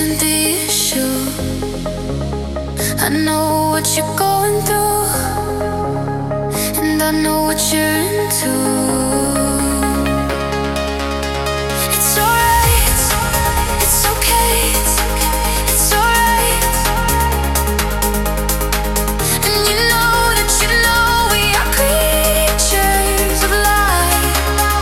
isn't the issue. I know what you're going through, and I know what you're into. It's alright, it's okay, it's alright. And you know we are creatures of light.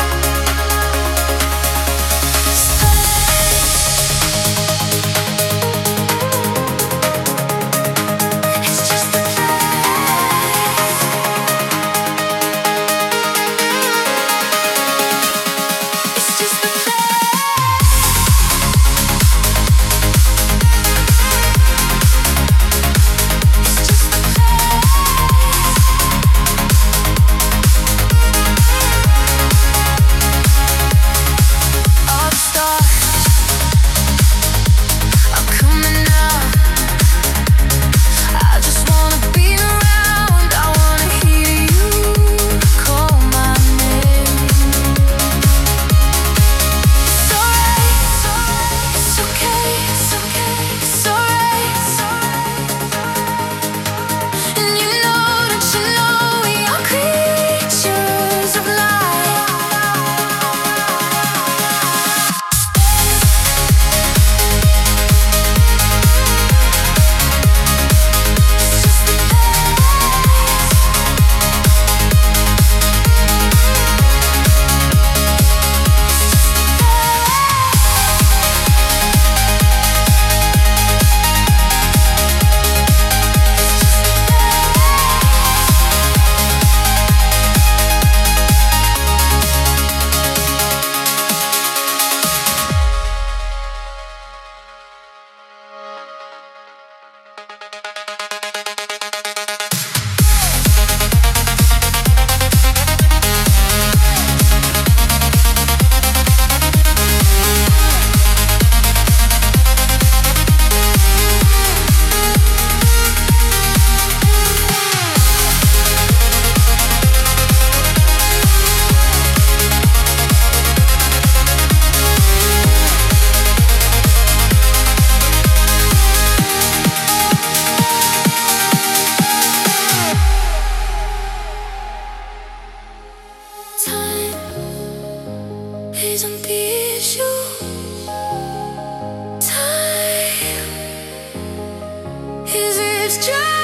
It's just a It's just a It's just a All the stars are coming out. I just wanna be around. I wanna hear you call my name. It's alright, it's okay, it's alright. And you know we are creatures of light. It's just a time isn't the issue. Time is its just